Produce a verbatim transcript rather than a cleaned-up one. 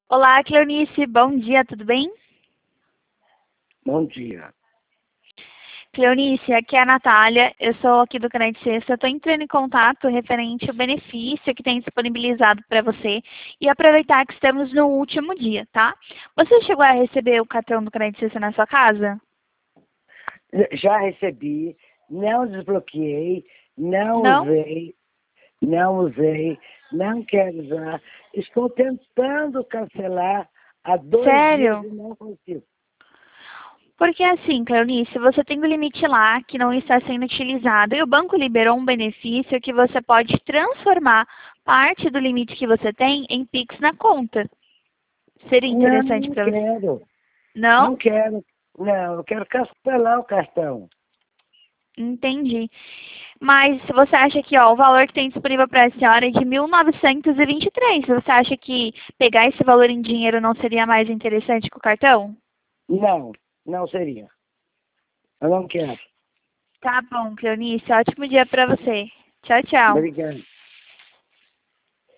Olá, Cleonice, bom dia, tudo bem? Bom dia. Cleonice, aqui é a Natália, eu sou aqui do Canal de Sexta, estou entrando em contato referente ao benefício que tem disponibilizado para você e aproveitar que estamos no último dia, tá? Você chegou a receber o cartão do Canal de Sexta na sua casa? Já recebi, não desbloqueei, não Não? usei, não usei, não quero usar. Estou tentando cancelar há dois dias Sério? e não consigo. Porque assim, Cleonice, você tem um limite lá que não está sendo utilizado e o banco liberou um benefício que você pode transformar parte do limite que você tem em Pix na conta. Seria Não, interessante não para você? quero. Não? Não quero. Não, eu quero cancelar o cartão. Entendi. Mas você acha que ó, o valor que tem disponível para a senhora é de mil novecentos e vinte e três. Você acha que pegar esse valor em dinheiro não seria mais interessante que o cartão? Não, não seria. Eu não quero. Tá bom, Cleonice. Ótimo dia para você. Tchau, tchau. Obrigado.